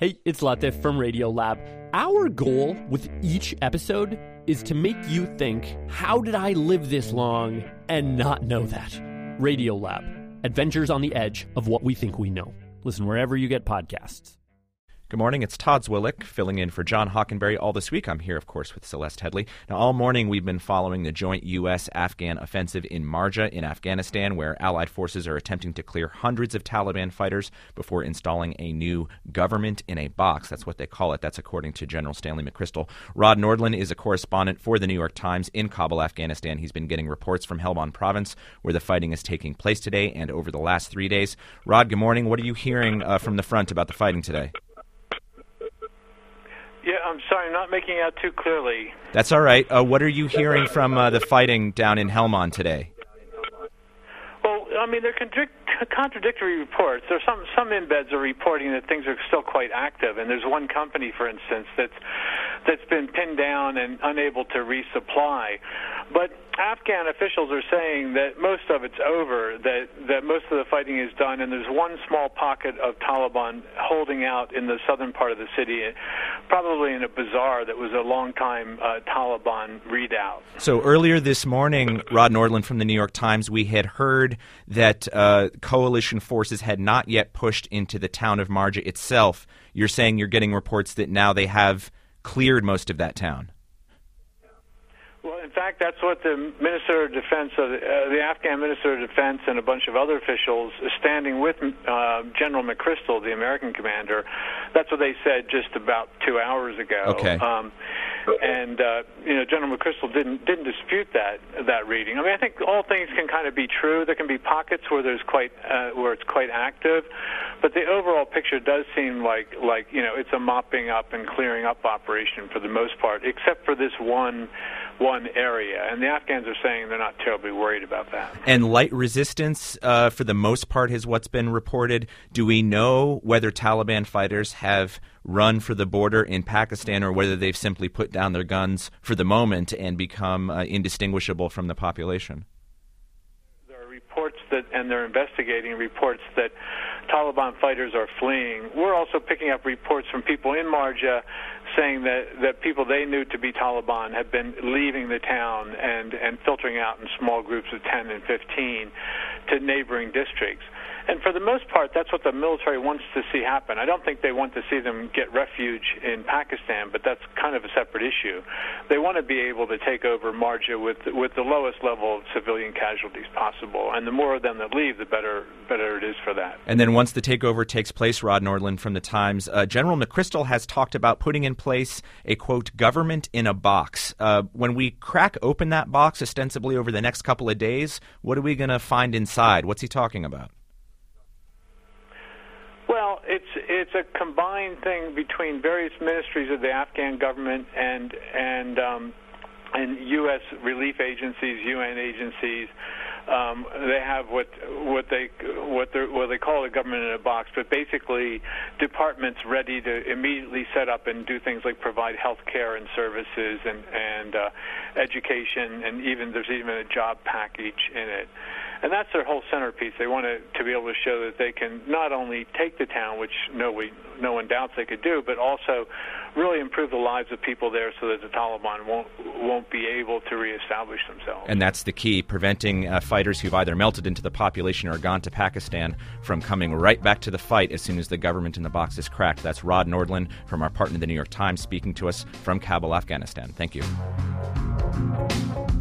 Hey, it's Latif from Radiolab. Our goal with each episode is to make you think, how did I live this long and not know that? Radiolab, adventures on the edge of what we think we know. Listen wherever you get podcasts. Good morning. It's Todd Zwillich filling in for John Hockenberry all this week. I'm here, of course, with Celeste Headley. Now, all morning we've been following the joint U.S.-Afghan offensive in Marja in Afghanistan, where Allied forces are attempting to clear hundreds of Taliban fighters before installing a new government in a box. That's what they call it. That's according to General Stanley McChrystal. Rod Nordland is a correspondent for the New York Times in Kabul, Afghanistan. He's been getting reports from Helmand province, where the fighting is taking place today and over the last 3 days. Rod, good morning. What are you hearing from the front about the fighting today? Yeah, I'm sorry, I'm not making out too clearly. That's all right. What are you hearing from the fighting down in Helmand today? Well, I mean, they're contradictory reports. There's some embeds are reporting that things are still quite active, and there's one company, for instance, that's been pinned down and unable to resupply. But Afghan officials are saying that most of it's over, that most of the fighting is done, and there's one small pocket of Taliban holding out in the southern part of the city, probably in a bazaar that was a long-time Taliban redoubt. So earlier this morning, Rod Nordland from the New York Times, we had heard that coalition forces had not yet pushed into the town of Marja itself. You're saying you're getting reports that now they have cleared most of that town. Well, in fact, that's what the Minister of Defense, the Afghan Minister of Defense, and a bunch of other officials standing with General McChrystal, the American commander, that's what they said just about 2 hours ago. Okay. General McChrystal didn't dispute that reading. I mean, I think all things can kind of be true. There can be pockets where it's quite active, but the overall picture does seem like it's a mopping up and clearing up operation for the most part, except for this one area, and the Afghans are saying they're not terribly worried about that. And light resistance, for the most part, is what's been reported. Do we know whether Taliban fighters have run for the border in Pakistan or whether they've simply put down their guns for the moment and become indistinguishable from the population? There are reports and they're investigating reports that Taliban fighters are fleeing. We're also picking up reports from people in Marja saying that people they knew to be Taliban have been leaving the town and filtering out in small groups of 10 and 15 to neighboring districts. And for the most part, that's what the military wants to see happen. I don't think they want to see them get refuge in Pakistan, but that's kind of a separate issue. They want to be able to take over Marja with the lowest level of civilian casualties possible, and the more of them that leave, the better it is for that. And then once the takeover takes place, Rod Nordland from the Times, General McChrystal has talked about putting in place a, quote, government in a box. When we crack open that box, ostensibly over the next couple of days, what are we going to find inside? What's he talking about? Well, it's a combined thing between various ministries of the Afghan government and U.S. relief agencies, UN agencies. They have what they call a government in a box, but basically departments ready to immediately set up and do things like provide health care and services and education, and there's even a job package in it. And that's their whole centerpiece. They want to be able to show that they can not only take the town, which no one doubts they could do, but also really improve the lives of people there so that the Taliban won't be able to reestablish themselves. And that's the key, preventing fighters who've either melted into the population or gone to Pakistan from coming right back to the fight as soon as the government in the box is cracked. That's Rod Nordland from our partner, the New York Times, speaking to us from Kabul, Afghanistan. Thank you.